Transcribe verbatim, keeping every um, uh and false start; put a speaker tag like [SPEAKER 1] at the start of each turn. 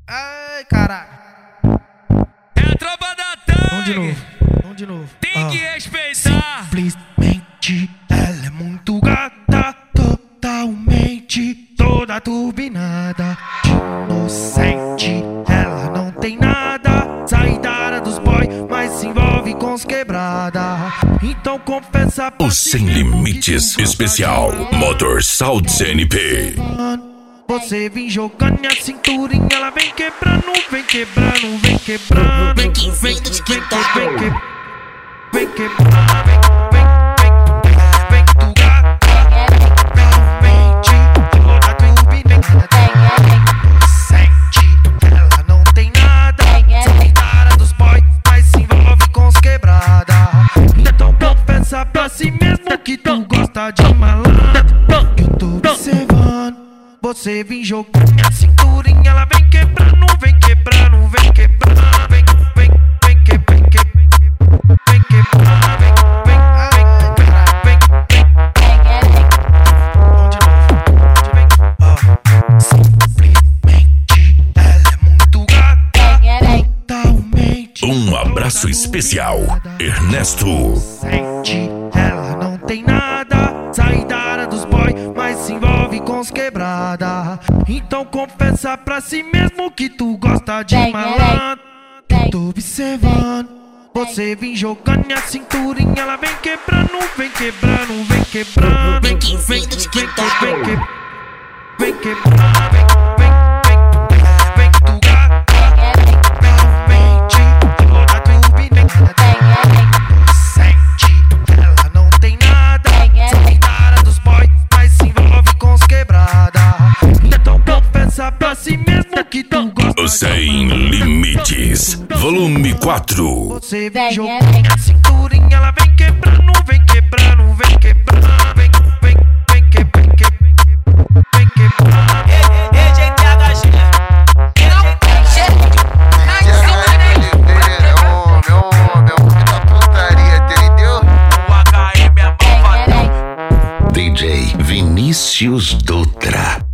[SPEAKER 1] Ai, caralho.
[SPEAKER 2] É a tropa da Tang.
[SPEAKER 1] Vamos de novo, vamos de novo.
[SPEAKER 2] Tem
[SPEAKER 1] Ah.
[SPEAKER 2] que respeitar.
[SPEAKER 1] Simplesmente ela é muito gata, totalmente toda turbinada. Inocente, ela não tem nada. Sai da área dos boy, mas se envolve com os quebrada. Então confessa pra
[SPEAKER 3] O
[SPEAKER 1] si
[SPEAKER 3] Sem
[SPEAKER 1] mesmo que
[SPEAKER 3] Limites
[SPEAKER 1] tu gosta
[SPEAKER 3] especial
[SPEAKER 1] de
[SPEAKER 3] Motor Sound N P.
[SPEAKER 1] Você vem jogando a cinturinha, ela vem quebrando, vem quebrando, vem quebrando.
[SPEAKER 4] Vem que vem do TikTok.
[SPEAKER 1] Vem que, vem quebrando, vem, vem, vem, vem tu gata, realmente toda turbinada. Sente, ela não tem nada. Sai da área dos boy, mas se envolve com os quebrada. Então confessa pra si mesmo que tu gosta de malandro. Eu tô observando. Você vem jogando a cinturinha, ela vem quebrando, vem quebrando, vem quebrando, vem, vem, vem que, vem que, vem quebrando, vem, vem, vem, vem, vem. Vamos de novo, vem, ah. Simplesmente ela é muito gata, totalmente.
[SPEAKER 3] Um abraço especial, Ernesto.
[SPEAKER 1] Sente, ela não tem nada. Sai da área dos boy, mas se envolve com os quebrada. Então confessa pra si mesmo que tu gosta de malandro. Eu tô observando. Você vem jogando a cinturinha, ela vem quebrando, vem quebrando, vem quebrando.
[SPEAKER 4] Vem que vem do TikTok.
[SPEAKER 1] Vem que, vem quebrando, vem, vem, vem, vem tu gata, realmente toda turbinada. Sente, ela não tem nada. Sai da área dos boy, mas se envolve com os quebrada. Então confessa pra si mesmo que tu gosta
[SPEAKER 3] O
[SPEAKER 1] de
[SPEAKER 3] Sem Limites, volume quatro.
[SPEAKER 1] Você vem jogando a cinturinha, ela vem quebrando, vem quebrando, vem quebrando, vem, vem, vem que, vem que, vem quebrando.
[SPEAKER 5] E J T H G.
[SPEAKER 4] Não tem jeito. Tá em cima, né?
[SPEAKER 6] Meu, meu, meu, da putaria, entendeu?
[SPEAKER 5] O H M é malvadão.
[SPEAKER 3] D J Vinícius Dutra.